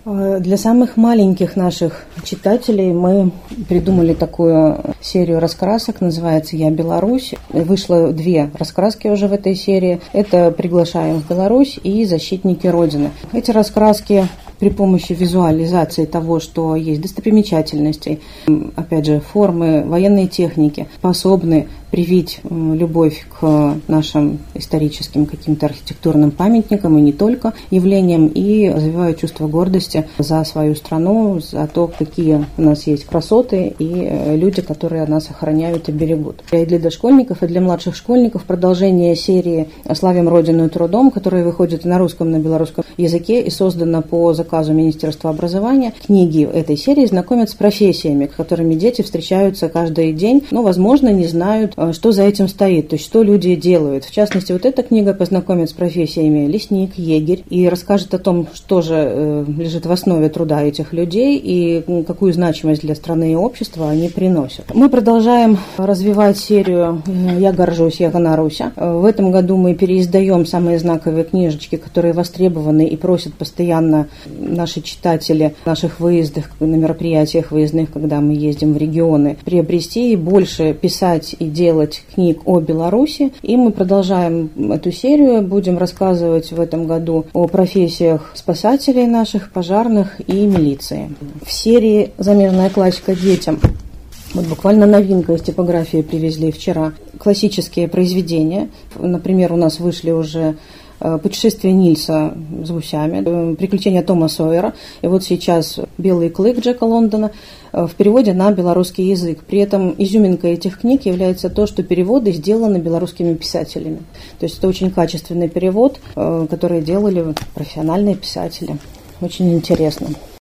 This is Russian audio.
Для самых маленьких наших читателей мы придумали такую серию раскрасок, называется «Я Беларусь». Вышло 2 раскраски уже в этой серии. Это «Приглашаем в Беларусь» и «Защитники Родины». Эти раскраски при помощи визуализации того, что есть достопримечательностей, опять же, формы военной техники, способны привить любовь к нашим историческим каким-то архитектурным памятникам и не только явлениям, и развивают чувство гордости за свою страну, за то, какие у нас есть красоты и люди, которые нас охраняют и берегут. И для дошкольников, и для младших школьников продолжение серии «Славим Родину трудом», которая выходит на русском, на белорусском языке и создана по заказу Министерства образования. Книги этой серии знакомят с профессиями, с которыми дети встречаются каждый день, но, возможно, не знают, что за этим стоит, то есть что люди делают. В частности, вот эта книга познакомит с профессиями лесник, егерь и расскажет о том, что же лежит в основе труда этих людей и какую значимость для страны и общества они приносят. Мы продолжаем развивать серию «Я горжусь, я гоноруся». В этом году мы переиздаем самые знаковые книжечки, которые востребованы и просят постоянно наши читатели в наших выездах, на мероприятиях выездных, когда мы ездим в регионы, приобрести и больше писать и делать книг о Беларуси. И мы продолжаем эту серию, будем рассказывать в этом году о профессиях спасателей наших, пожарных и милиции. В серии «Замежная классика детям» вот буквально новинка из типографии привезли вчера. Классические произведения. Например, у нас вышли уже «Путешествие Нильса с гусями», «Приключения Тома Сойера». И вот сейчас «Белый клык» Джека Лондона в переводе на белорусский язык. При этом изюминкой этих книг является то, что переводы сделаны белорусскими писателями. То есть это очень качественный перевод, который делали профессиональные писатели. Очень интересно.